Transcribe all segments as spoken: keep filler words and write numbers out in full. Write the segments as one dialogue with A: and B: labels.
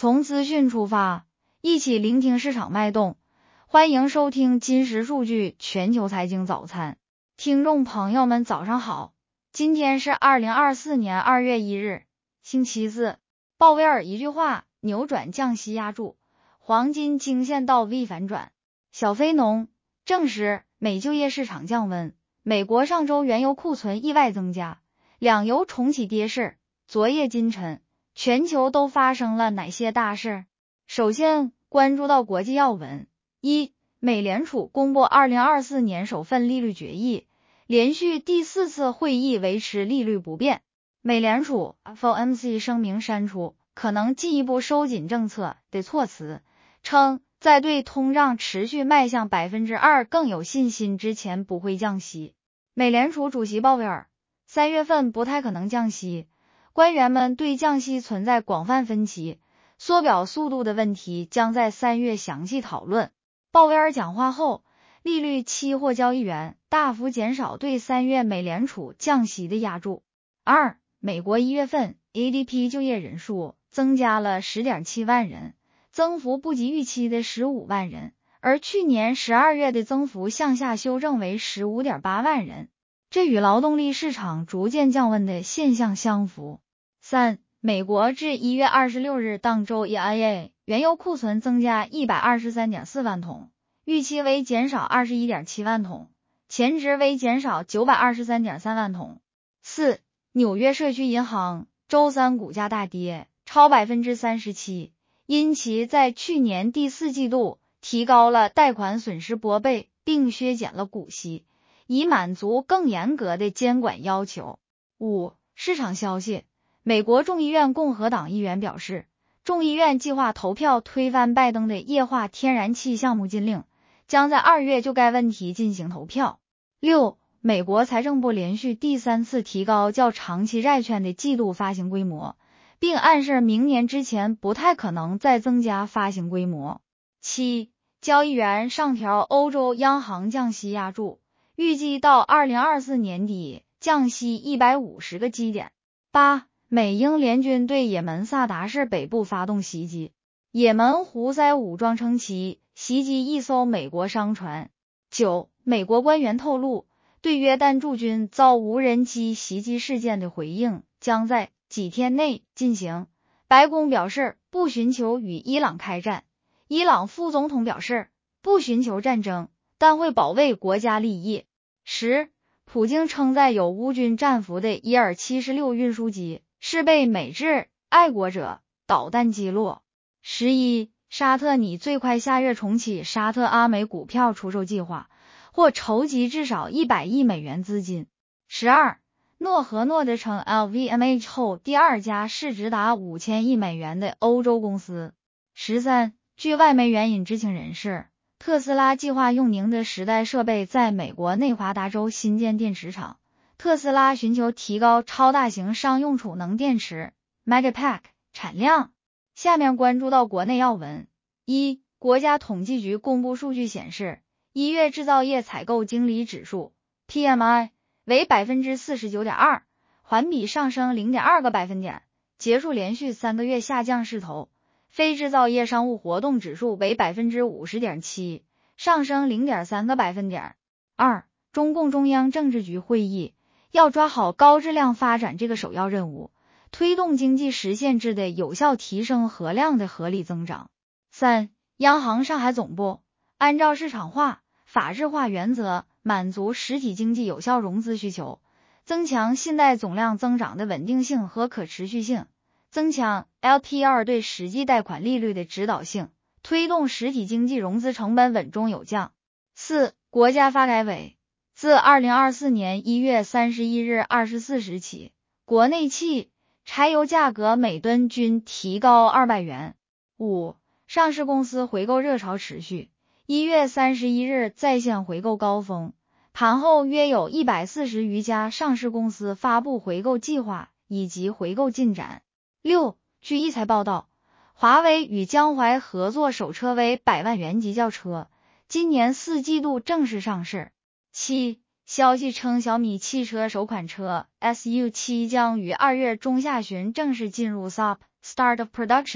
A: 从资讯出发，一起聆听市场脉动。欢迎收听金石数据全球财经早餐。听众朋友们早上好，今天是二零二四年二月一日，星期四。鲍威尔一句话扭转降息压注，黄金惊现到 V 反转。小非农证实美就业市场降温，美国上周原油库存意外增加，两油重启跌势。昨夜今晨，全球都发生了哪些大事？首先关注到国际要闻。一、美联储公布二零二四年首份利率决议，连续第四次会议维持利率不变。美联储 F O M C 声明删除可能进一步收紧政策的措辞，称在对通胀持续迈向 百分之二 更有信心之前不会降息。美联储主席鲍威尔三月份不太可能降息，官员们对降息存在广泛分歧，缩表速度的问题将在三月详细讨论。鲍威尔讲话后，利率期货交易员大幅减少对三月美联储降息的压注。二、美国一月份 A D P 就业人数增加了 十点七万人，增幅不及预期的十五万人，而去年十二月的增幅向下修正为 十五点八万人，这与劳动力市场逐渐降温的现象相符。三、美国至一月二十六日当周 E I A 原油库存增加 一百二十三点四万桶，预期为减少 二十一点七万桶，前值为减少 九百二十三点三万桶。四、纽约社区银行周三股价大跌超 百分之三十七， 因其在去年第四季度提高了贷款损失拨备并削减了股息，以满足更严格的监管要求。五、市场消息。美国众议院共和党议员表示，众议院计划投票推翻拜登的液化天然气项目禁令，将在二月就该问题进行投票。六、美国财政部连续第三次提高较长期债券的季度发行规模，并暗示明年之前不太可能再增加发行规模。七、交易员上调欧洲央行降息压注，预计到二零二四年底降息一百五十个基点。八、美英联军对也门萨达市北部发动袭击，也门胡塞武装称其袭击一艘美国商船。九、美国官员透露，对约旦驻军遭无人机袭击事件的回应将在几天内进行。白宫表示不寻求与伊朗开战，伊朗副总统表示不寻求战争，但会保卫国家利益。十、普京称载有乌军战俘的伊尔七十六运输机是被美制爱国者导弹击落。十一、沙特拟最快下月重启沙特阿美股票出售计划，或筹集至少一百亿美元资金。十二、诺和诺德成 L V M H 后第二家市值达五千亿美元的欧洲公司。十三、据外媒援引知情人士，特斯拉计划用宁德时代设备在美国内华达州新建电池厂。特斯拉寻求提高超大型商用储能电池 Megapack 产量。下面关注到国内要闻。一、国家统计局公布数据显示，一月制造业采购经理指数 P M I 为 百分之四十九点二， 环比上升 零点二个百分点，结束连续三个月下降势头。非制造业商务活动指数为 百分之五十点七， 上升 零点三个百分点。二、中共中央政治局会议要抓好高质量发展这个首要任务，推动经济实现质的有效提升和量的合理增长。三、央行上海总部按照市场化、法治化原则，满足实体经济有效融资需求，增强信贷总量增长的稳定性和可持续性，增强 L P R 对实际贷款利率的指导性，推动实体经济融资成本稳中有降。四、国家发改委自二零二四年一月三十一日二十四时起，国内汽柴油价格每吨均提高二百元。五、上市公司回购热潮持续，一月三十一日在线回购高峰，盘后约有一百四十余家上市公司发布回购计划以及回购进展。六、据一财报道，华为与江淮合作首车为百万元级轿车，今年四季度正式上市。七、消息称小米汽车首款车 S U 七 将于二月中下旬正式进入 S O P Start of Production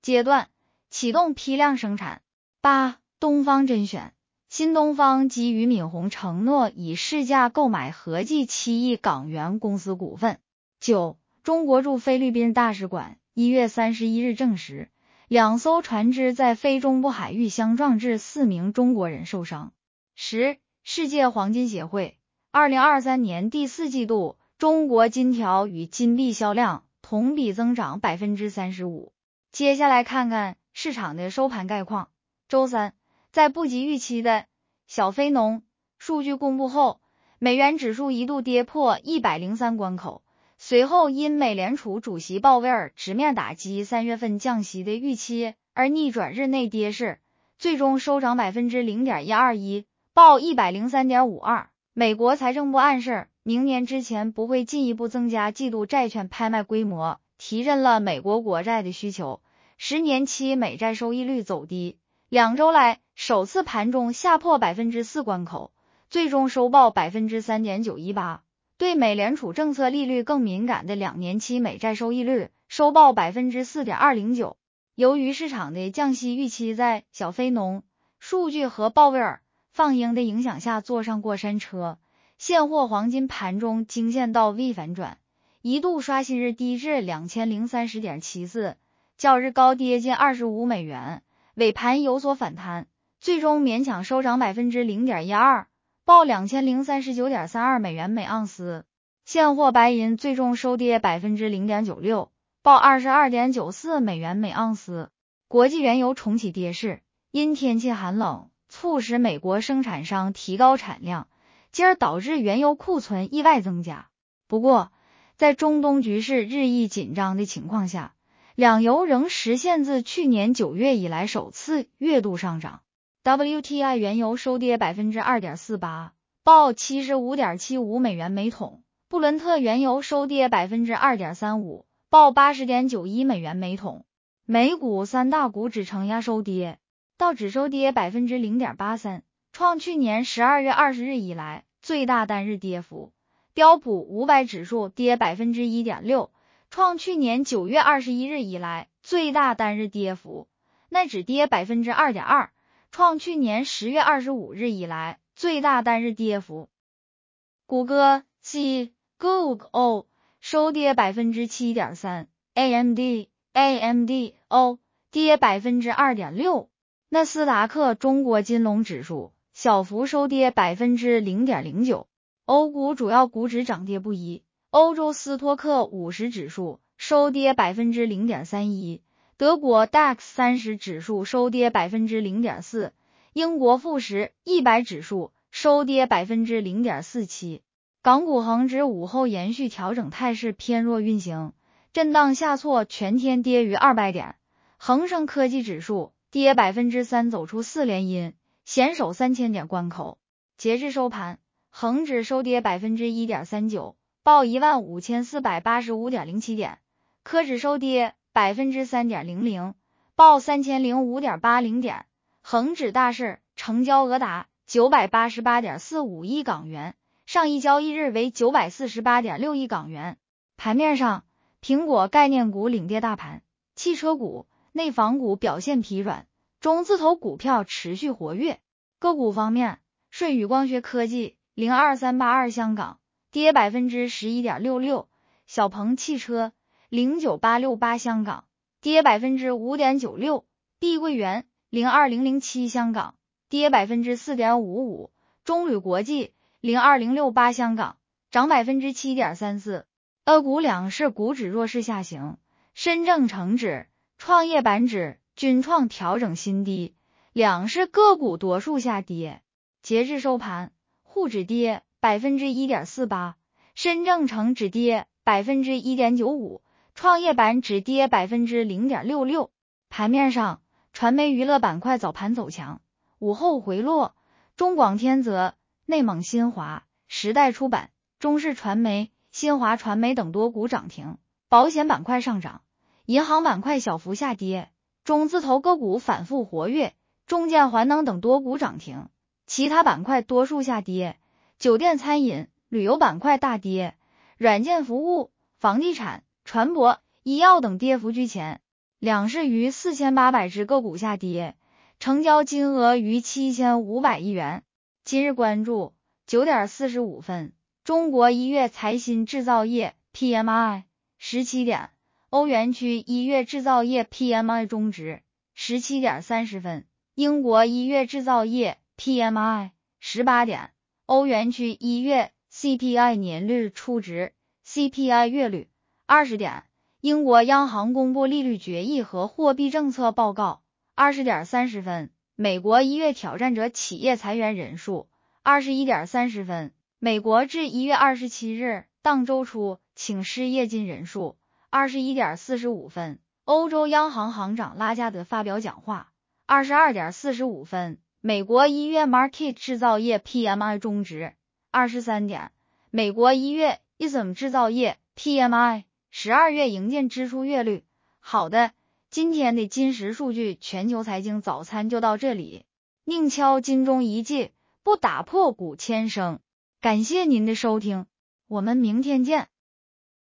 A: 阶段，启动批量生产。八、东方甄选。新东方给予闵红承诺以市价购买合计七亿港元公司股份。九、中国驻菲律宾大使馆一月三十一日证实，两艘船只在非中部海域相撞致四名中国人受伤。十、世界黄金协会二零二三年第四季度中国金条与金币销量同比增长 百分之三十五。 接下来看看市场的收盘概况。周三，在不及预期的小非农数据公布后，美元指数一度跌破一百零三关口，随后因美联储主席鲍威尔直面打击三月份降息的预期而逆转日内跌势，最终收涨 百分之零点一二一， 报 一百零三点五二。 美国财政部暗示明年之前不会进一步增加季度债券拍卖规模，提振了美国国债的需求，十年期美债收益率走低，两周来首次盘中下破 百分之四 关口，最终收报 百分之三点九一八。 对美联储政策利率更敏感的两年期美债收益率收报 百分之四点二零九。 由于市场的降息预期在小非农数据和鲍威尔放鹰的影响下坐上过山车，现货黄金盘中惊现到 V 反转，一度刷新日低至 两千零三十点七四， 较日高跌近二十五美元，尾盘有所反弹，最终勉强收涨 百分之零点一二， 报 两千零三十九点三二美元每盎司。现货白银最终收跌 百分之零点九六， 报 二十二点九四美元每盎司。国际原油重启跌势，因天气寒冷促使美国生产商提高产量，进而导致原油库存意外增加。不过在中东局势日益紧张的情况下，两油仍实现自去年九月以来首次月度上涨。 W T I 原油收跌 百分之二点四八， 报 七十五点七五美元每桶。布伦特原油收跌 百分之二点三五， 报 八十点九一美元每桶。美股三大股指承压收跌，道指收跌 百分之零点八三， 创去年十二月二十日以来最大单日跌幅。标普五百指数跌 百分之一点六， 创去年九月二十一日以来最大单日跌幅。奈指跌 百分之二点二， 创去年十月二十五日以来最大单日跌幅。谷歌 C Google 收跌 百分之七点三， A M D A M D O 跌 百分之二点六。 纳斯达克中国金龙指数小幅收跌 百分之零点零九。 欧股主要股指涨跌不一，欧洲斯托克五十指数收跌 百分之零点三一， 德国 D A X 三十指数收跌 百分之零点四， 英国富时一百指数收跌 百分之零点四七。港股恒指午后延续调整态势偏弱运行，震荡下挫，全天跌逾二百点。恒生科技指数跌 百分之三， 走出四连阴，险守三千点关口。截至收盘，恒指收跌 百分之一点三九， 报 一万五千四百八十五点零七点，科指收跌 百分之三点零零， 报 三千零五点八零点。恒指大市成交额达 九百八十八点四五亿港元，上一交易日为 九百四十八点六亿港元。盘面上，苹果概念股领跌大盘，汽车股、内房股表现疲软，中字头股票持续活跃。个股方面，舜宇光学科技零二三八二香港跌 百分之十一点六六， 小鹏汽车零九八六八香港跌 百分之五点九六， 碧桂园零二零零七香港跌 百分之四点五五， 中铝国际零二零六八香港涨 百分之七点三四。 A 股两市股指弱势下行，深证成指、创业板指均创调整新低，两市个股多数下跌。截至收盘，沪指跌 百分之一点四八， 深证成指跌 百分之一点九五， 创业板指跌 百分之零点六六。 盘面上，传媒娱乐板块早盘走强，午后回落，中广天泽、内蒙新华、时代出版、中视传媒、新华传媒等多股涨停，保险板块上涨，银行板块小幅下跌，中字头个股反复活跃，中建环能等多股涨停，其他板块多数下跌，酒店餐饮、旅游板块大跌，软件服务、房地产、船舶、医药等跌幅居前。 两市逾四千八百只个股下跌，成交金额逾七千五百亿元。今日关注九点四十五分，中国一月财新制造业 P M I 十七点，欧元区一月制造业 P M I 中值十七点三十分，英国一月制造业 P M I 十八点，欧元区一月 C P I 年率初值 C P I 月率二十点，英国央行公布利率决议和货币政策报告二十点三十分，美国一月挑战者企业裁员人数二十一点三十分，美国至一月二十七日当周初请失业金人数二十一点四十五分，欧洲央行行长拉加德发表讲话二十二点四十五分，美国一月 Market 制造业 P M I 中值二十三点，美国一月 I S M 制造业 P M I 十二月营建支出月率。好的，今天的金石数据全球财经早餐就到这里，宁敲金钟一记，不打破古千声。感谢您的收听，我们明天见。